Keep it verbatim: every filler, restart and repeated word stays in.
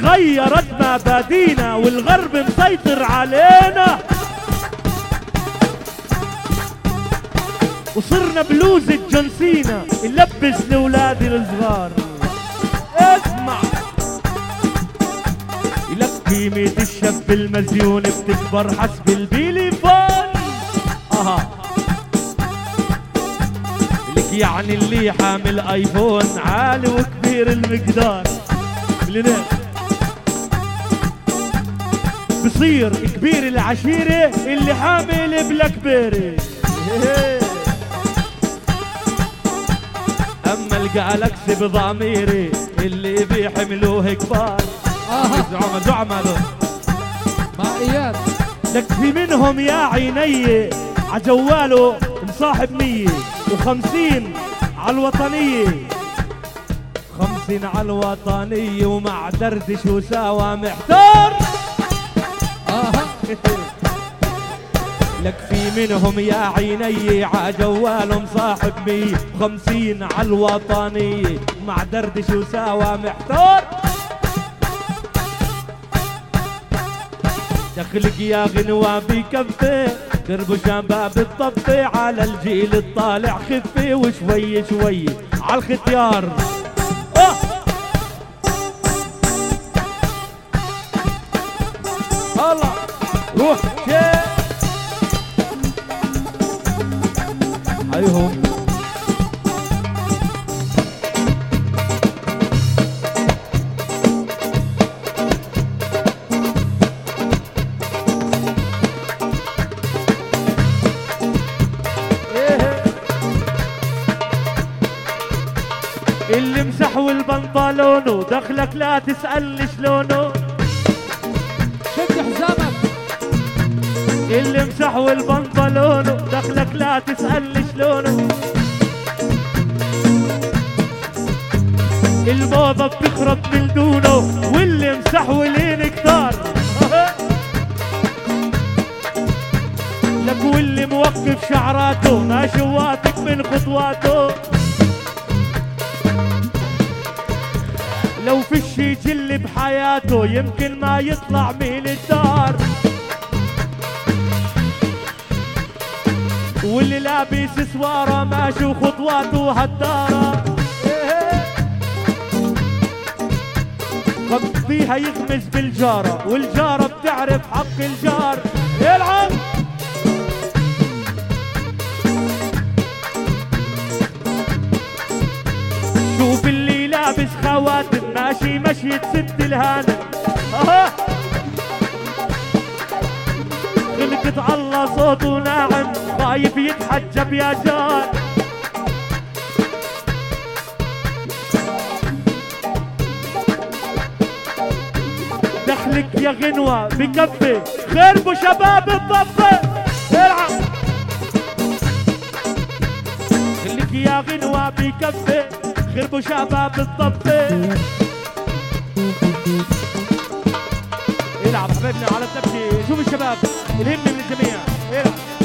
تغيرت مبادينا والغرب مسيطر علينا، وصرنا بلوزة جون سينا نلبس لولادي الصغار. اسمع لك قيمة الشاب المزيون بتكبر حسب البيليفون. اها لك يعني اللي حامل ايفون عالي وكبير المقدار لنا بصير كبير العشيرة اللي حامل بلاك بيري. اما الجالكسي بضميري اللي بيحملوه كبار. زعما زعما له مائيات. لك في منهم يا عيني عجواله مصاحب مية وخمسين عالوطنية، خمسين عالوطنية ومع دردش وساوى محتار. لك في منهم يا عيني عجواله مصاحب مية وخمسين عالوطنية مع دردش وساوى محتار. دخلك يا غنوة بكفي دربوا شباب الطفي على الجيل الطالع خفي وشوي شوي عالختيار. أوه. الله روح شي هيهم اللي مسحو البنطلون دخلك لا تسألني شلونه. شد حزامك. اللي مسحو البنطلون دخلك لا تسألني شلونه. الموضة بتخرب من دونه واللي مسحو لين كتار. لك واللي موقف شعراته ما شواتك من خطواته. لو في شي جل بحياته يمكن ما يطلع من الدار. واللي لابس سواره ماشي وخطواته هالدارة. فيها يغمز بالجارة والجارة بتعرف حق الجار. يلعب شوف اللي لابس خواتم ماشي مشية ست الهانم. اها خلقت الله صوته ناعم خايف يتحجب يا جار. دخلك يا غنوة بكفي خربوا شباب الضفة. العب خليك يا غنوة بكفي خربوا شباب الضفة. العب حبيبنا على التبكي. شوف الشباب الهمني من الجميع. العب